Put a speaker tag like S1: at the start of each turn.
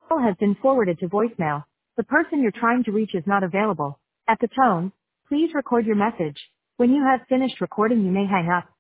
S1: call has been forwarded to voicemail. The person you're trying to reach is not available. At the tone, please record your message. When you have finished recording, you may hang up.